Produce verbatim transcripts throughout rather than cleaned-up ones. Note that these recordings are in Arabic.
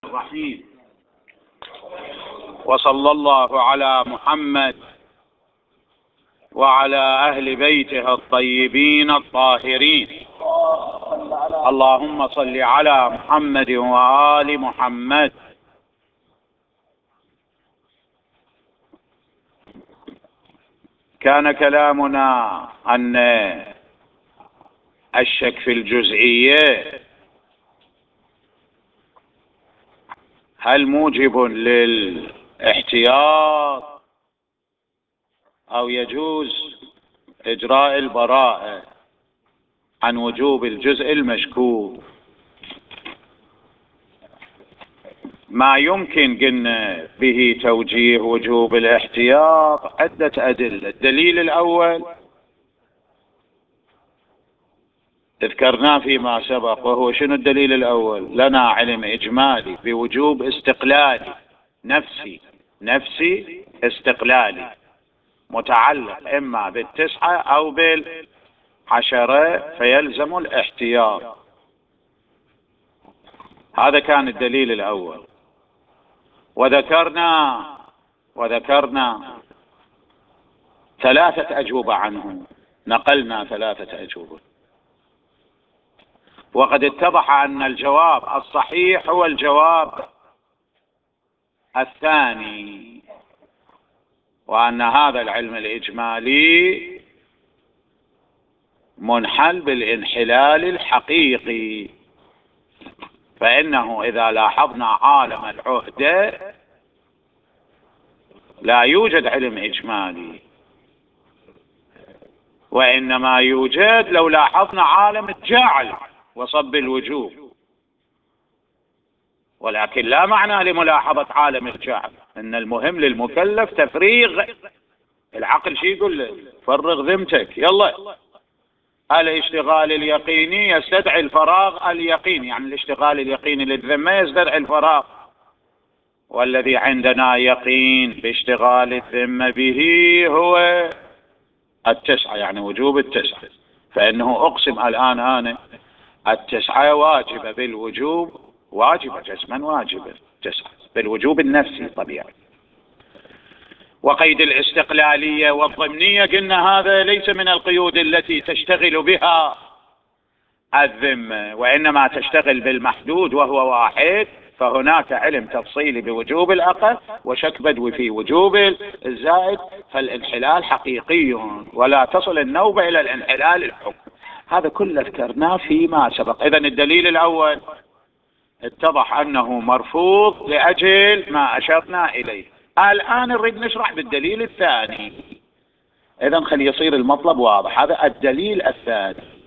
الرحيم. وصلى الله على محمد وعلى أهل بيته الطيبين الطاهرين. اللهم صل على محمد وآل محمد. كان كلامنا أن الشك في الجزئية هل موجب للاحتياط أو يجوز إجراء البراءة عن وجوب الجزء المشكوك. ما يمكن قلنا به توجيه وجوب الاحتياط عدة أدلة. الدليل الأول ذكرناه فيما سبق، وهو شنو الدليل الأول؟ لنا علم إجمالي بوجوب استقلالي نفسي نفسي استقلالي متعلق إما بالتسعة أو بالعشرة، فيلزم الاحتياط. هذا كان الدليل الأول. وذكرنا وذكرنا ثلاثة أجوبة عنه، نقلنا ثلاثة أجوبة، وقد اتضح أن الجواب الصحيح هو الجواب الثاني، وأن هذا العلم الإجمالي منحل بالانحلال الحقيقي. فإنه إذا لاحظنا عالم العهدة لا يوجد علم إجمالي، وإنما يوجد لو لاحظنا عالم الجعل وصب الوجوب، ولكن لا معنى لملاحظة عالم الجعل. إن المهم للمكلف تفريغ العقل. شي يقول له؟ فرغ ذمتك، يلا. الاشتغال اليقيني يستدعي الفراغ اليقيني، يعني الاشتغال اليقيني للذمة يستدعي الفراغ، والذي عندنا يقين باشتغال الذمة به هو التسعة، يعني وجوب التسعة. فإنه أقسم الآن أنا التسعة واجبة بالوجوب، واجبة جزما، واجبة تسعة بالوجوب النفسي طبيعي. وقيد الاستقلالية والضمنية قلنا هذا ليس من القيود التي تشتغل بها الذمة، وإنما تشتغل بالمحدود وهو واحد. فهناك علم تفصيلي بوجوب الأقل وشك بدوي في وجوب الزائد، فالانحلال حقيقي ولا تصل النوبة إلى الانحلال الحكم. هذا كله ذكرناه فيما سبق. إذن الدليل الأول اتضح أنه مرفوض لأجل ما أشرنا إليه. الآن نريد نشرح بالدليل الثاني. إذن خلي يصير المطلب واضح. هذا الدليل الثاني.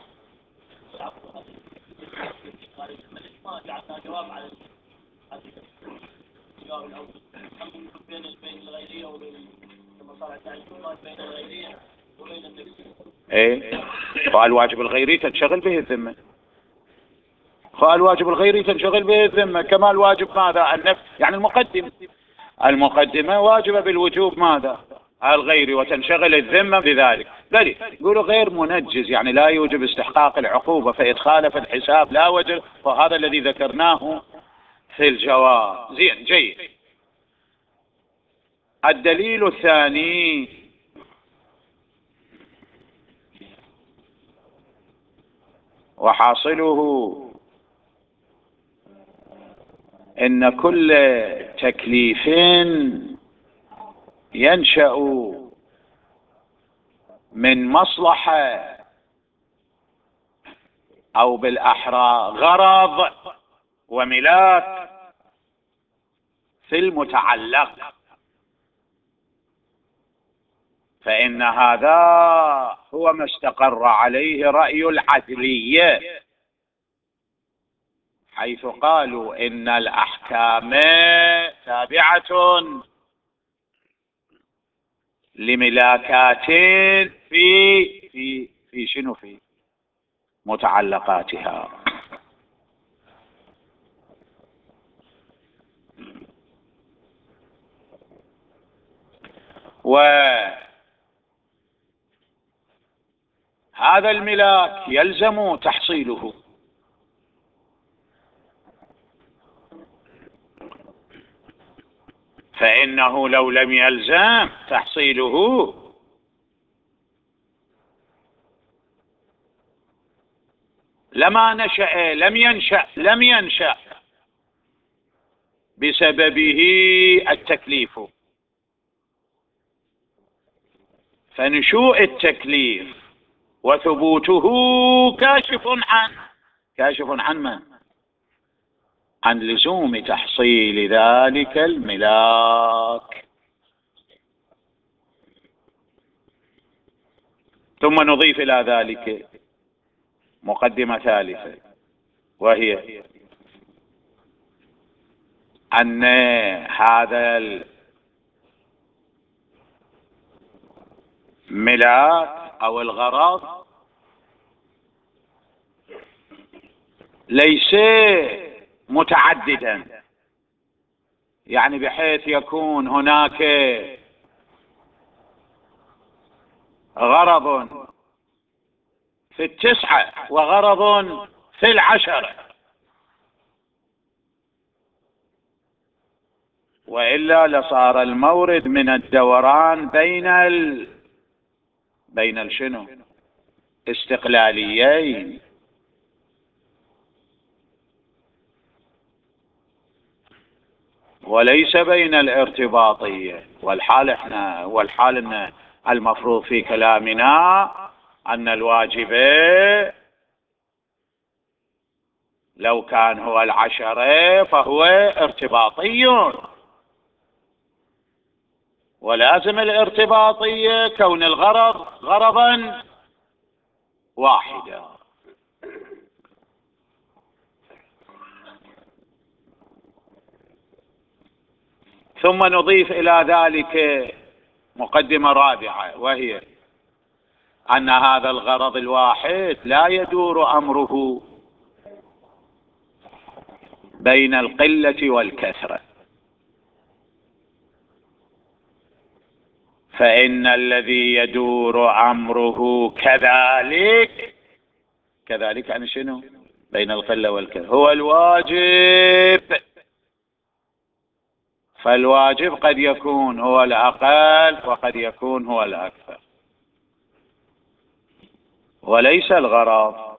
ايه، فالواجب الغيري تنشغل به الذمة، فالواجب الغيري تنشغل به الذمة كما الواجب ماذا؟ النفس، يعني المقدمة المقدمة واجبة بالوجوب ماذا؟ الغيري، وتنشغل الذمة بذلك. بل يقولوا غير منجز، يعني لا يوجب استحقاق العقوبة، فإدخاله في الحساب لا وجه، وهذا الذي ذكرناه في الجواب. زين، جيد. الدليل الثاني وحاصله إن كل تكليف ينشأ من مصلحة أو بالأحرى غرض وملاك في المتعلق، فإن هذا هو ما استقر عليه رأي العدلية، حيث قالوا إن الأحكام تابعة لملاكات في في في شنو؟ في متعلقاتها. وهذا الملاك يلزم تحصيله فإنه لو لم يلزم تحصيله لما نشأ لم ينشأ لم ينشأ بسببه التكليف. فنشوء التكليف وثبوته كاشف عن كاشف عن من؟ عن لزوم تحصيل ذلك الملاك. ثم نضيف إلى ذلك مقدمة ثالثة، وهي أن هذا الملاك أو الغرض ليس متعددا، يعني بحيث يكون هناك غرض في التسعة وغرض في العشرة، وإلا لصار المورد من الدوران بين ال... بين الشنو استقلاليين، وليس بين الارتباطية. والحال احنا والحال ان المفروض في كلامنا أن الواجب لو كان هو العشرة فهو ارتباطي، ولازم الارتباطية كون الغرض غرضا واحدا. ثم نضيف إلى ذلك مقدمة رابعة، وهي أن هذا الغرض الواحد لا يدور أمره بين القلة والكثرة، فإن الذي يدور أمره كذلك كذلك يعني شنو بين القلة والكثرة هو الواجب. فالواجب قد يكون هو الأقل وقد يكون هو الأكثر، وليس الغرض.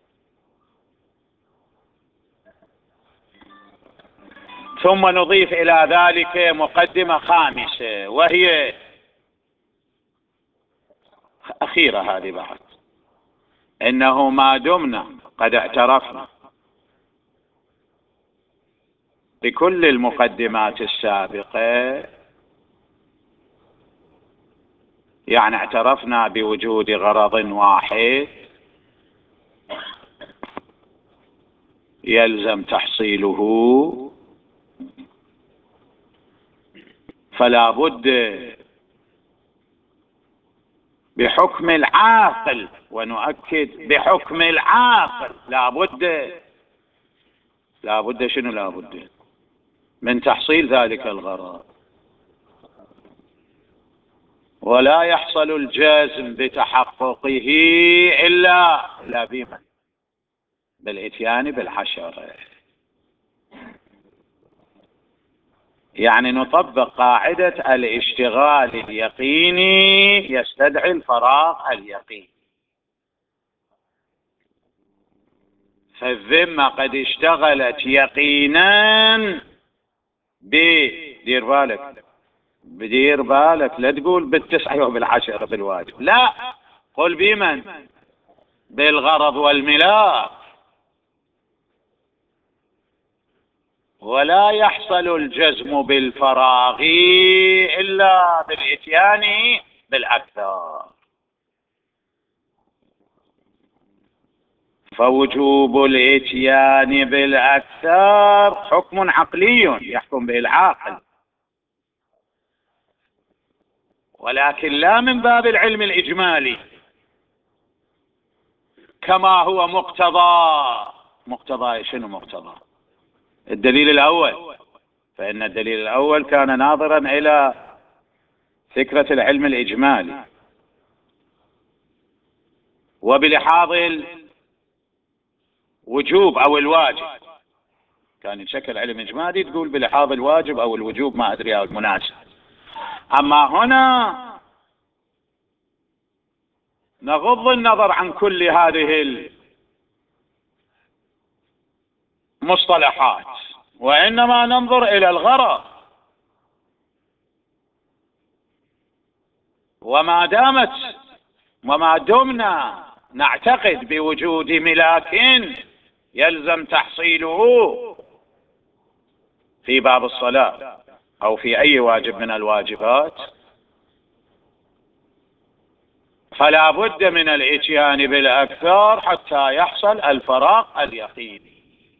ثم نضيف إلى ذلك مقدمة خامسة، وهي أخيرة هذه بعد، إنه ما دمنا قد اعترفنا بكل المقدمات السابقة، يعني اعترفنا بوجود غرض واحد يلزم تحصيله، فلا بد بحكم العاقل، ونؤكد بحكم العاقل، لا بد لا بد شنو لا بد من تحصيل ذلك الغرض. ولا يحصل الجازم بتحققه إلا لا بما بالإتيان بالحشرة. يعني نطبق قاعدة الاشتغال اليقيني يستدعي الفراغ اليقيني. فالذمة قد اشتغلت يقينا بدير بالك بدير بالك لا تقول بالتسعة وبالعشرة بالواجب، لا، قل بمن بالغرض والملاك. ولا يحصل الجزم بالفراغ إلا بالإتيان بالأكثر. فوجوب الإتيان بالأكثر حكم عقلي يحكم به العاقل، ولكن لا من باب العلم الإجمالي كما هو مقتضى. مقتضى شنو مقتضى الدليل الأول؟ فإن الدليل الأول كان ناظرا إلى فكرة العلم الإجمالي، وبلحاظ الوجوب أو الواجب كان يشكل علم إجمالي تقول بلحاظ الواجب أو الوجوب ما أدري أو المناسب. أما هنا نغض النظر عن كل هذه المصطلحات وإنما ننظر إلى الغرض. وما دامت وما دمنا نعتقد بوجود ملاك يلزم تحصيله في باب الصلاة أو في أي واجب من الواجبات، فلا بد من الاتيان بالأكثر حتى يحصل الفراغ اليقيني.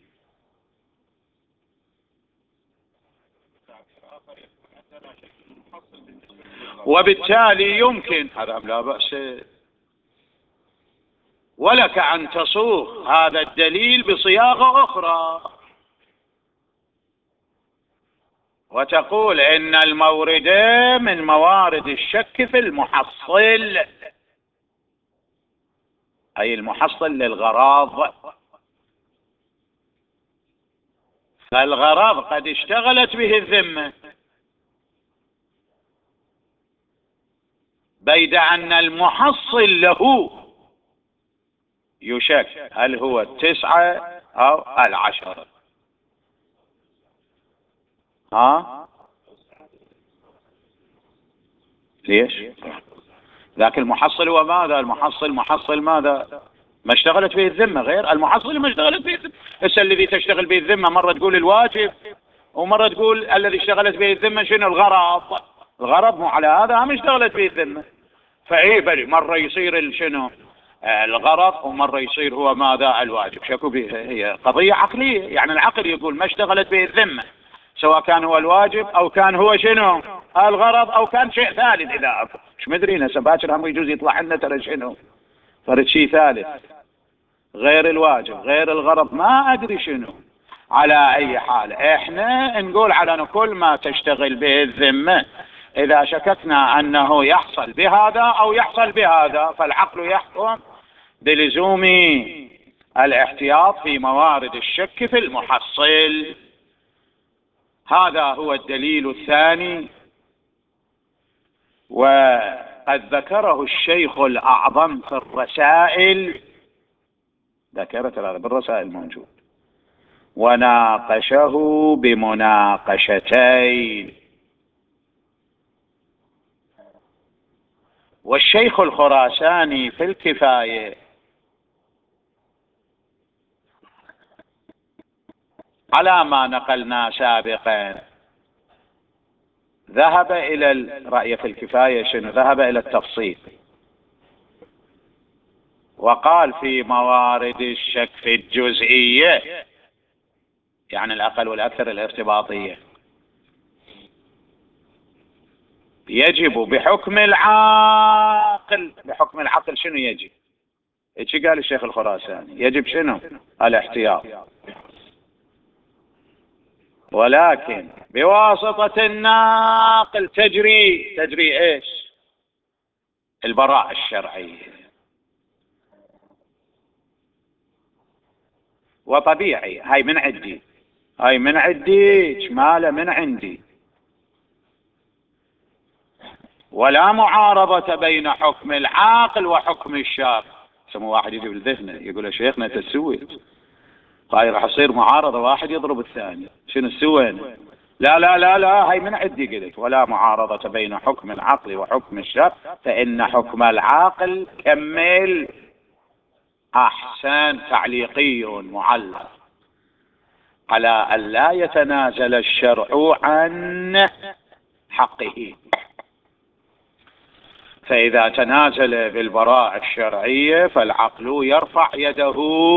وبالتالي يمكن هذا لا بأس ولك أن تصوغ هذا الدليل بصياغة أخرى وتقول إن المورد من موارد الشك في المحصل، أي المحصل للغراض، فالغراض قد اشتغلت به الذمة، بيد أن المحصل له يشك هل هو التسعة أو العشرة. ها ليش؟ ذاك المحصل هو ماذا؟ المحصل محصل ماذا؟ ما اشتغلت به الذمة، غير المحصل ما اشتغلت به الذمة. بس الذي تشتغل به الذمة مرة تقول الواجب ومرة تقول الذي اشتغلت به الذمة شنو الغرض. الغرض مو على هذا هم اشتغلت به الذمة. فايه بلي مرة يصير شنو الغرض ومرة يصير هو ماذا الواجب. شكو به هي قضية عقلية، يعني العقل يقول ما اشتغلت به الذمة سواء كان هو الواجب او كان هو شنو الغرض او كان شيء ثالث. اذا مش مدري هسه باكر هم يجوز يطلع لنا ترى شنو فرد شيء ثالث غير الواجب غير الغرض ما ادري شنو. على اي حال احنا نقول على كل ما تشتغل به الذمة اذا شككنا انه يحصل بهذا او يحصل بهذا فالعقل يحكم بلزوم الاحتياط في موارد الشك في المحصل. هذا هو الدليل الثاني، وقد ذكره الشيخ الأعظم في الرسائل، ذكرت هذا بالرسائل موجود، وناقشه بمناقشتين. والشيخ الخراساني في الكفاية على ما نقلنا سابقا ذهب إلى الرأي في الكفاية شنو ذهب إلى التفصيل، وقال في موارد الشك في الجزئية يعني الأقل والأكثر الارتباطية يجب بحكم العاقل. بحكم العقل شنو يجب؟ ايش قال الشيخ الخراساني؟ يجب شنو؟ الاحتياط، ولكن بواسطة الناقل تجري تجري ايش؟ البراءة الشرعية. وطبيعي هاي من عندي هاي من عندي جمالة من عندي، ولا معارضة بين حكم العاقل وحكم الشارع. سمو واحد يجي بالذهن يقول يا شيخنا تسوي هاي راح يصير معارضة واحد يضرب الثاني شنو سوينا؟ لا لا لا لا هاي من عندي قلت ولا معارضة بين حكم العقل وحكم الشرع فإن حكم العاقل كمل أحسن تعليقي معلق على أن لا يتنازل الشرع عن حقه. فإذا تنازل بالبراءة الشرعية فالعقل يرفع يده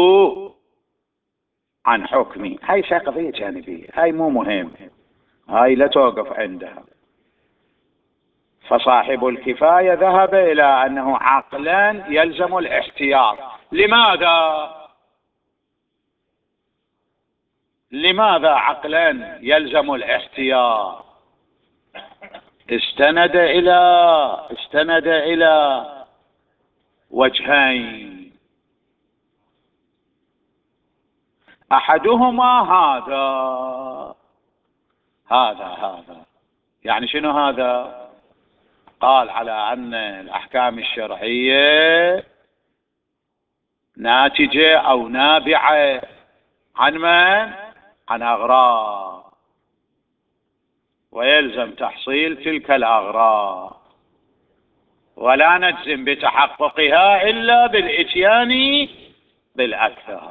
عن حكمي. هاي قضية جانبية، هاي مو مهم، هاي لا توقف عندها. فصاحب الكفاية ذهب إلى أنه عقلا يلزم الاحتياط. لماذا؟ لماذا عقلا يلزم الاحتياط؟ استند إلى استند إلى وجهين. أحدهما هذا هذا هذا يعني شنو هذا؟ قال على أن الأحكام الشرعية ناتجة أو نابعة عن من؟ عن أغراض، ويلزم تحصيل تلك الأغراض، ولا نجزم بتحققها إلا بالإتيان بالأكثر.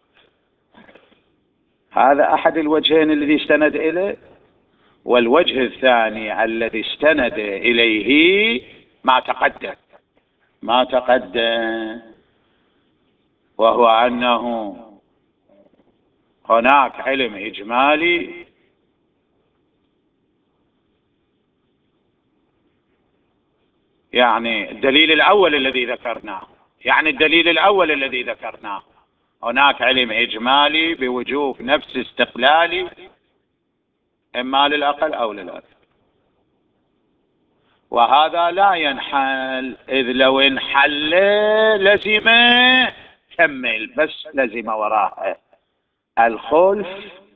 هذا أحد الوجهين الذي استند إليه. والوجه الثاني الذي استند إليه ما تقدم ما تقدم وهو أنه هناك علم إجمالي يعني الدليل الأول الذي ذكرناه يعني الدليل الأول الذي ذكرناه هناك علم إجمالي بوجوب نفس استقلالي إما للأقل أو للأكثر، وهذا لا ينحل، إذ لو انحل لزم كمل، بس لزم وراءه الخلف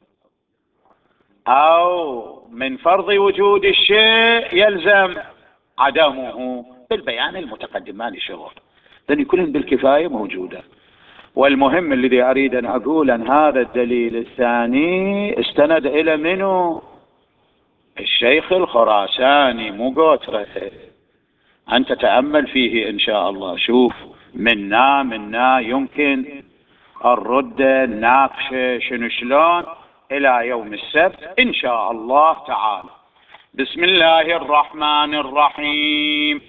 أو من فرض وجود الشيء يلزم عدمه بالبيان المتقدم، ما لي شغل، لأن كلهم بالكفاية موجودة. والمهم الذي أريد أن أقول أن هذا الدليل الثاني استند إلى منه؟ الشيخ الخراساني، مو قوتره. أنت تأمل فيه إن شاء الله، شوف منا منا يمكن الرد الناقشة شنو شلون إلى يوم السبت إن شاء الله تعالى. بسم الله الرحمن الرحيم.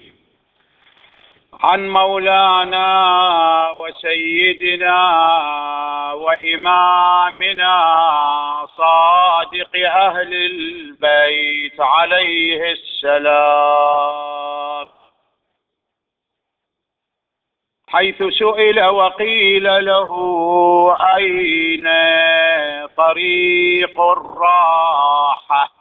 عن مولانا وسيدنا وإمامنا صادق أهل البيت عليه السلام، حيث سئل وقيل له أين طريق الراحة،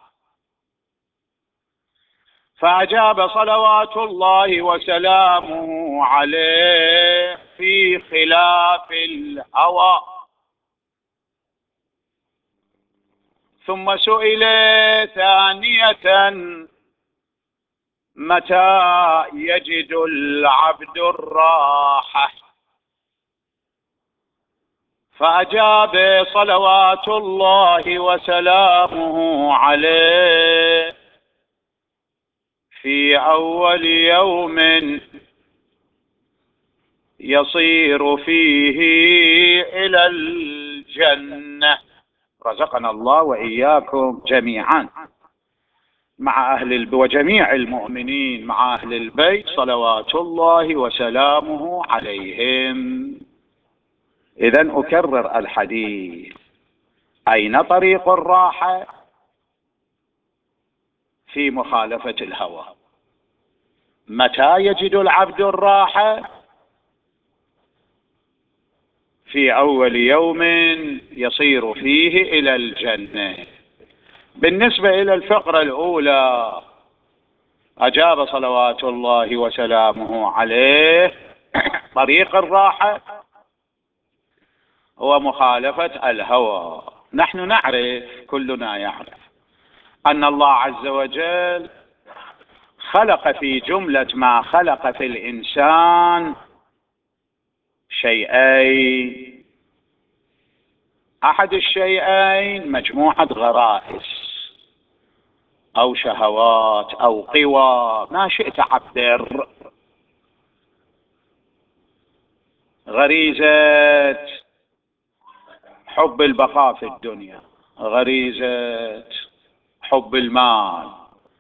فأجاب صلوات الله وسلامه عليه في خلاف الهوى. ثم سئل ثانية متى يجد العبد الراحة، فأجاب صلوات الله وسلامه عليه في أول يوم يصير فيه إلى الجنة. رزقنا الله وإياكم جميعا مع أهل البيت وجميع المؤمنين مع أهل البيت صلوات الله وسلامه عليهم. إذن أكرر الحديث، أين طريق الراحة؟ في مخالفة الهوى. متى يجد العبد الراحة؟ في أول يوم يصير فيه إلى الجنة. بالنسبة إلى الفقرة الأولى أجاب صلوات الله وسلامه عليه طريق الراحة هو مخالفة الهوى. نحن نعرف، كلنا يعرف أن الله عز وجل خلق في جملة ما خلق في الإنسان شيئين. أحد الشيئين مجموعة غرائز أو شهوات أو قوى، ما شئت عبر. غريزة حب البقاء في الدنيا، غريزة حب المال،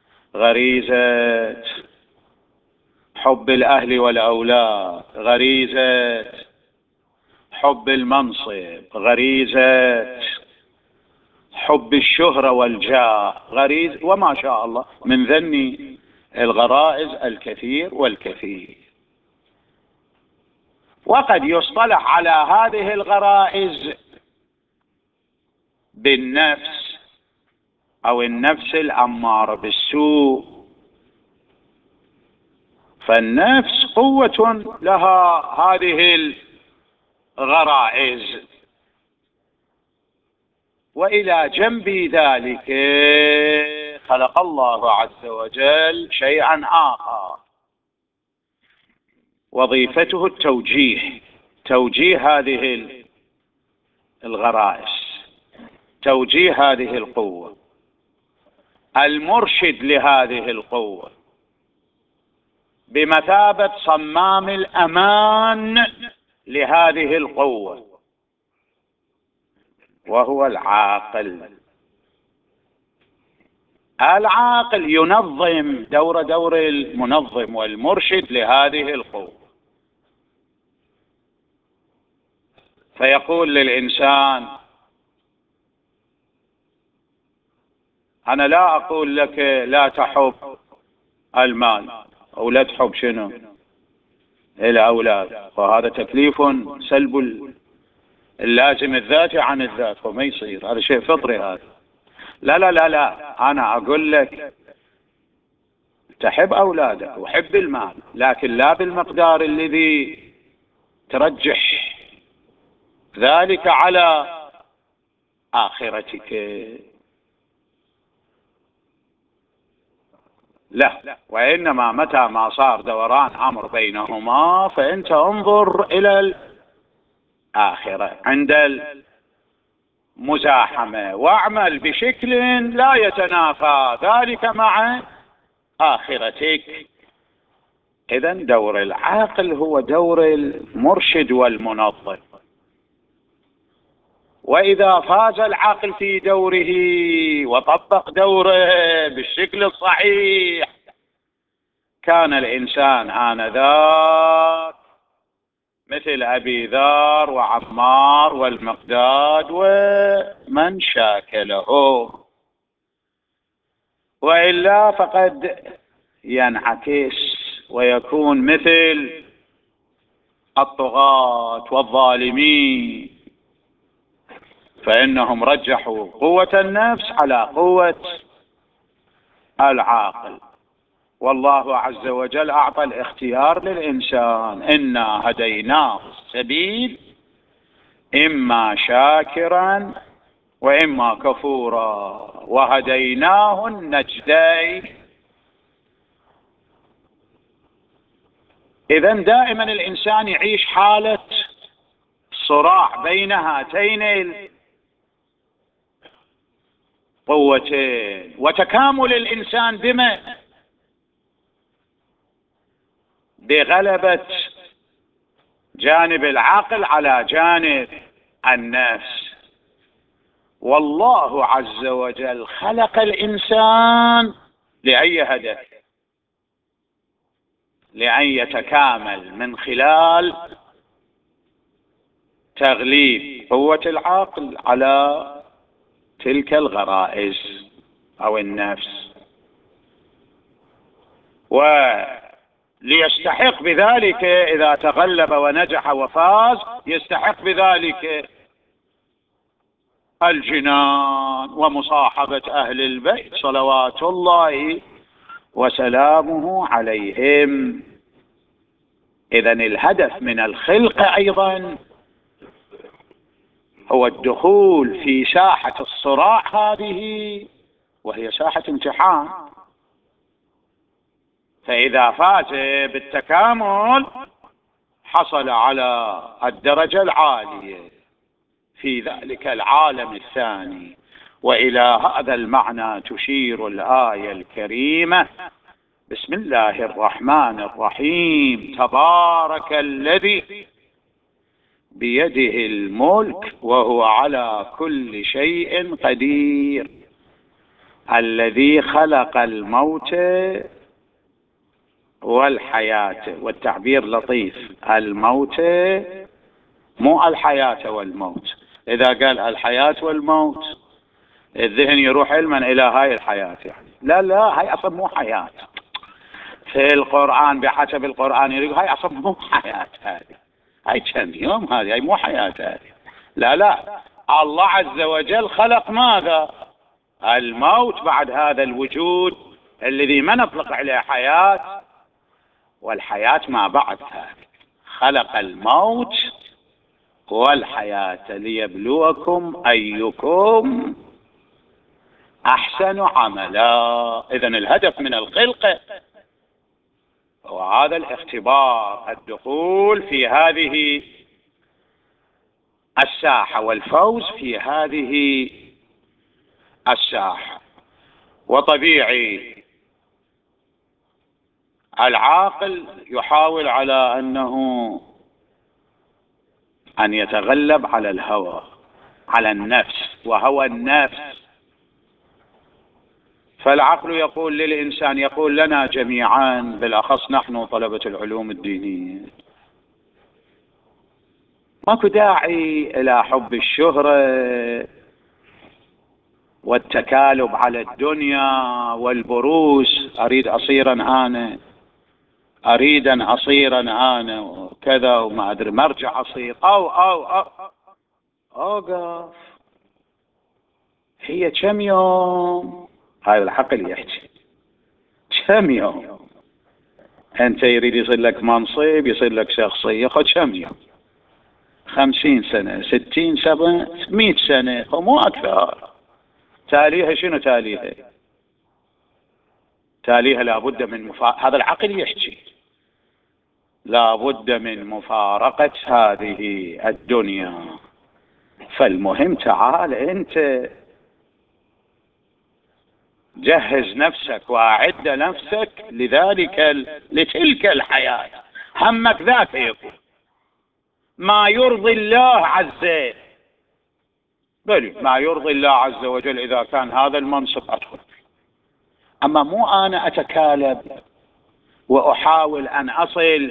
غريزة حب الأهل والأولاد، غريزة حب المنصب، غريزة حب الشهرة والجاه، غريزة وما شاء الله من ذني الغرائز الكثير والكثير. وقد يصطلح على هذه الغرائز بالنفس أو النفس الأمارة بالسوء. فالنفس قوة لها هذه الغرائز، وإلى جنب ذلك خلق الله عز وجل شيئا آخر وظيفته التوجيه، توجيه هذه الغرائز، توجيه هذه القوة، المرشد لهذه القوة بمثابة صمام الأمان لهذه القوة، وهو العاقل. العاقل ينظم دور دور المنظم والمرشد لهذه القوة، فيقول للإنسان: أنا لا أقول لك لا تحب المال أو لا تحب شنو الأولاد، وهذا تكليف سلب اللازم الذاتي عن الذات، وما يصير، هذا شيء فطري هذا. لا لا لا لا، أنا أقول لك تحب أولادك وحب المال، لكن لا بالمقدار الذي ترجح ذلك على آخرتك، لا، وإنما متى ما صار دوران أمر بينهما فأنت انظر إلى الآخرة عند المزاحمة، واعمل بشكل لا يتنافى ذلك مع آخرتك. إذن دور العاقل هو دور المرشد والمنظم، وإذا فاز العاقل في دوره وطبق دوره بالشكل الصحيح كان الإنسان آنذاك مثل أبي ذر وعمار والمقداد ومن شاكله، وإلا فقد ينعكس ويكون مثل الطغاة والظالمين، فإنهم رجحوا قوة النفس على قوة العاقل. والله عز وجل أعطى الاختيار للإنسان: إنا هديناه السبيل إما شاكرا وإما كفورا وهديناه النجدين. إذن دائما الإنسان يعيش حالة صراع بين هاتين القوتين، وتكامل الإنسان بما بغلبة جانب العقل على جانب النفس. والله عز وجل خلق الإنسان لأي هدف؟ لأن يتكامل من خلال تغليب قوة العقل على تلك الغرائز أو النفس، وليستحق بذلك إذا تغلب ونجح وفاز يستحق بذلك الجنان ومصاحبة أهل البيت صلوات الله وسلامه عليهم. إذن الهدف من الخلق أيضا هو الدخول في ساحة الصراع هذه، وهي ساحة امتحان، فإذا فاز بالتكامل حصل على الدرجة العالية في ذلك العالم الثاني. وإلى هذا المعنى تشير الآية الكريمة: بسم الله الرحمن الرحيم، تبارك الذي بيده الملك وهو على كل شيء قدير، الذي خلق الموت والحياة. والتعبير لطيف، الموت مو الحياة والموت. إذا قال الحياة والموت الذهن يروح علما إلى هاي الحياة، يعني لا لا، هاي أصلا مو حياة في القرآن، بحسب القرآن يقول هاي أصلا مو حياة، هذه هاي كم يوم، هذه هاي مو حياة هذه. لا لا، الله عز وجل خلق ماذا؟ الموت بعد هذا الوجود الذي ما نطلق عليه حياة، والحياة ما بعد هذا. خلق الموت والحياة ليبلوكم أيكم أحسن عملا. إذن الهدف من الخلق وهذا الاختبار، الدخول في هذه الساحة والفوز في هذه الساحة. وطبيعي العاقل يحاول على أنه أن يتغلب على الهوى، على النفس وهوى النفس. فالعقل يقول للإنسان، يقول لنا جميعا بالأخص نحن طلبة العلوم الدينية، ماكو داعي إلى حب الشهرة والتكالب على الدنيا والبروز. أريد أصيرا أنا، أريد أن أصيرا أنا وكذا وما أدري مرجع أصير أو أو أو أوقف. هي كم يوم؟ هذا العقل يحكي كم يوم. أنت يريد يصير لك منصب، يصير لك شخصية، خذ كم يوم؟ خمسين سنة، ستين سنة، مئة سنة، مو أكثر. تاليها شنو تاليها؟ تاليها لابد من مفا... هذا العقل يحكي لابد من مفارقة هذه الدنيا. فالمهم تعال أنت جهز نفسك وأعد نفسك لذلك لتلك الحياة. همك ذاك يكون ما يرضي الله عز بل ما يرضي الله عز وجل. إذا كان هذا المنصب أدخل، أما مو أنا أتكالب وأحاول أن أصل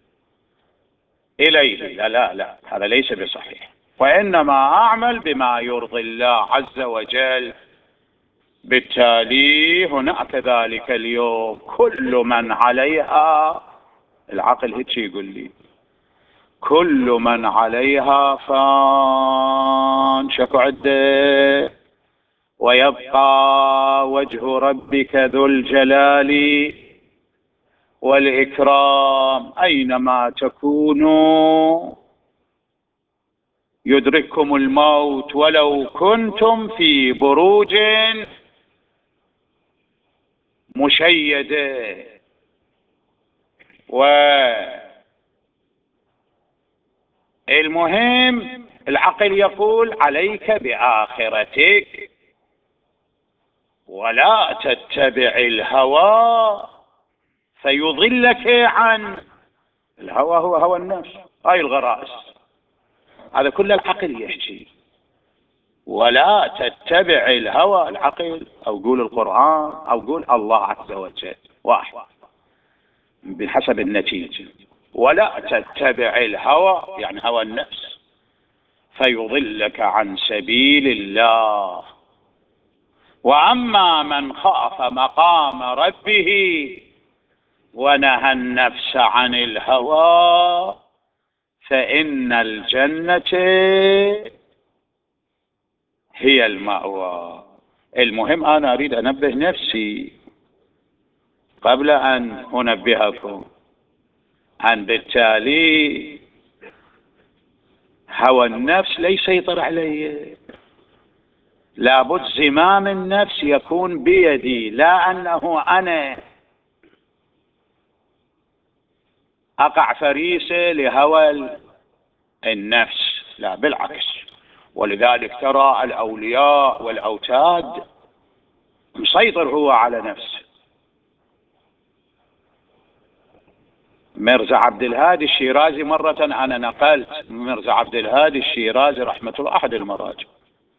إليه. لا لا لا، هذا ليس بصحيح. وإنما أعمل بما يرضي الله عز وجل. بالتالي هناك ذلك اليوم كل من عليها، العقل هيك يقول لي، كل من عليها فان، شكو عده، ويبقى وجه ربك ذو الجلال والإكرام. أينما تكونوا يدرككم الموت ولو كنتم في بروج مشيدة. والمهم العقل يقول عليك بآخرتك ولا تتبع الهوى فيضلك عن الهوى. هو هوى النفس، هاي الغرائز. هذا كل العقل يحكي. ولا تتبع الهوى، العقل أو قول القرآن أو قول الله عز وجل، واحد بحسب النتيجة. ولا تتبع الهوى يعني هوى النفس فيضلك عن سبيل الله. وأما من خاف مقام ربه ونهى النفس عن الهوى فإن الجنة هي المأوى. المهم أنا أريد أنبه نفسي قبل أن أنبهكم أن بالتالي هوى النفس لا يسيطر علي. لابد زمام النفس يكون بيدي، لا أنه أنا أقع فريسة لهوى النفس، لا بالعكس. ولذلك ترى الأولياء والأوتاد مسيطر هو على نفسه. مرزا عبد الهادي الشيرازي مرة أنا نقلت مرزا عبد الهادي الشيرازي رحمة الله، أحد المراجع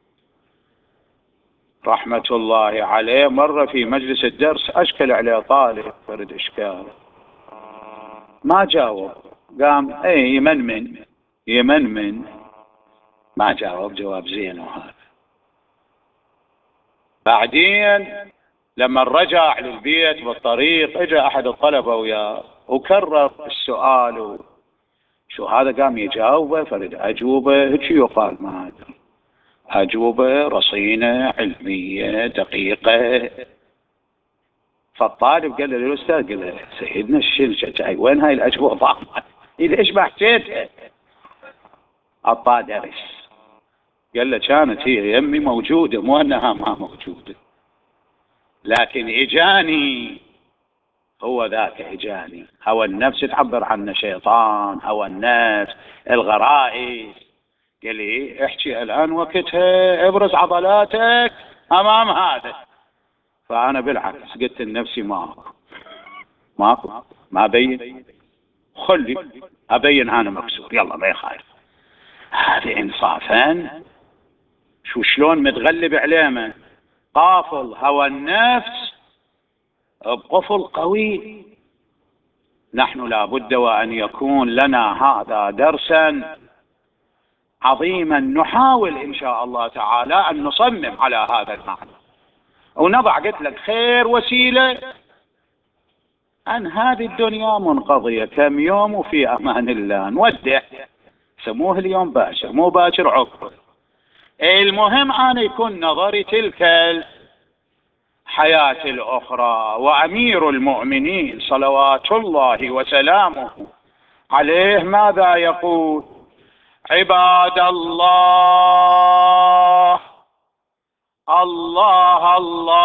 رحمة الله عليه، مرة في مجلس الدرس أشكل عليه طالب فرد إشكال، ما جاوب، قام ايه يمنمن يمنمن ما جاوب جواب زين. وهذا بعدين لما رجع للبيت بالطريق اجى احد الطلبه وياه وكرر السؤال، شو هذا قام يجاوبه فرد اجوبه هيك يقال، ما ادري، اجوبه رصينه علميه دقيقه. فالطالب قال له للاستاذ، قال له سيدنا الشلجة جاي وين هاي الاجوبه؟ ليش ما حكيتها؟ الطادرس. قال له كانت هي يمي موجودة، مو أنها ما موجودة، لكن إجاني هو ذاك إجاني. هوى النفس تعبر عنه شيطان، هوى النفس، الغرائز. قال لي احكي الآن وقتها، ابرز عضلاتك أمام هذا. فأنا بالعكس قلت لنفسي ماكو ماكو ما أبين، خلي أبين أنا مكسور، يلا ما يخالف. هذه إنصافا شو شلون متغلب عليه قافل هوى النفس بقفل قوي. نحن لابد وأن يكون لنا هذا درسا عظيما، نحاول إن شاء الله تعالى أن نصمم على هذا المعنى ونضع قلت لك خير وسيلة أن هذه الدنيا منقضية، كم يوم وفي أمان الله، نودع. سموه اليوم باشر مو باشر عقب. المهم أن يكون نظري تلك الحياة الأخرى. وأمير المؤمنين صلوات الله وسلامه عليه ماذا يقول؟ عباد الله الله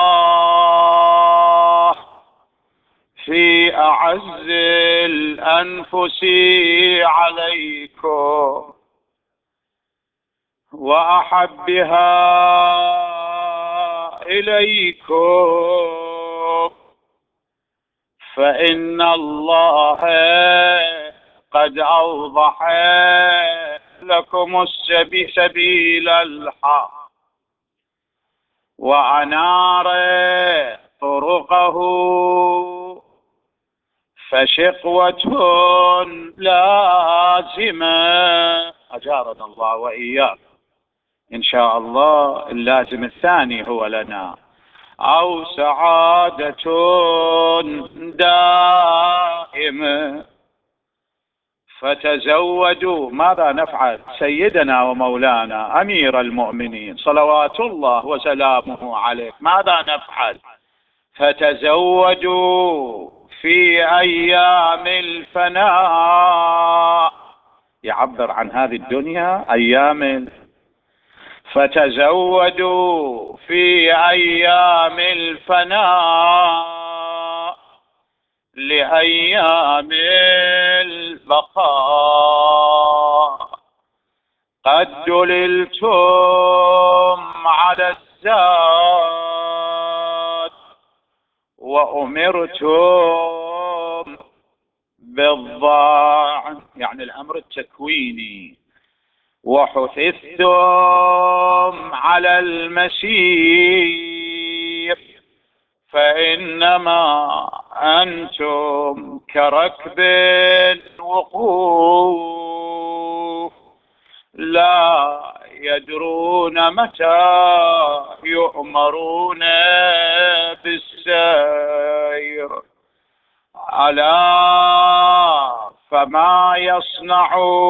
الله في أعز الأنفس عليكم وأحبها إليكم، فإن الله قد أوضح لكم السبيل سبيل الحق وأنار طرقه، فشقوة لازمة. أجارنا الله وإياك. إن شاء الله اللازم الثاني هو لنا، أو سعادة دائمة. فتزودوا. ماذا نفعل؟ سيدنا ومولانا أمير المؤمنين صلوات الله وسلامه عليه ماذا نفعل؟ فتزودوا في أيام الفناء. يعبر عن هذه الدنيا أيام. فتزودوا في أيام الفناء لأيام البقاء. قد دللتم على الزاد وأمرتم بالضاع، يعني الأمر التكويني، وحثثتم على المسير، فإنما أنتم كركب وقوف لا يدرون متى يؤمرون بالسير. ألا فما يصنع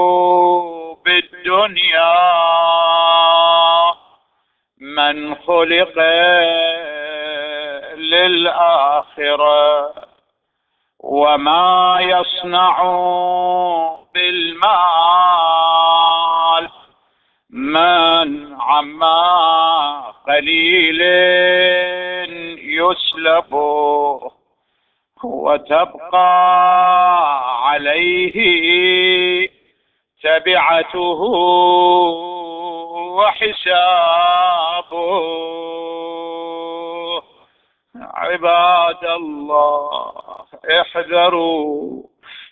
بالدنيا من خلق للآخرة، وما يصنع بالمال من عما قليل يسلبه، وتبقى عليه تبعته وحسابه. عباد الله احذروا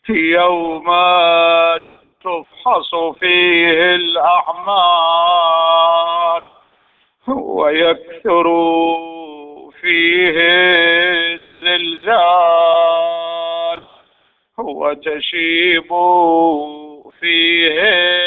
يوما تفحص فيه الأعمال ويكثر فيه الزلزال وتشيب فيه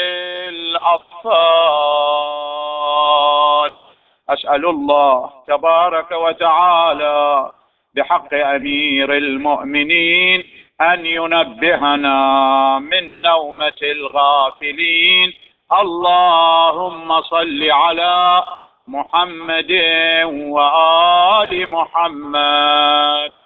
الأطفال. أسأل الله تبارك وتعالى بحق أمير المؤمنين أن ينبهنا من نومة الغافلين. اللهم صل على محمد وآل محمد.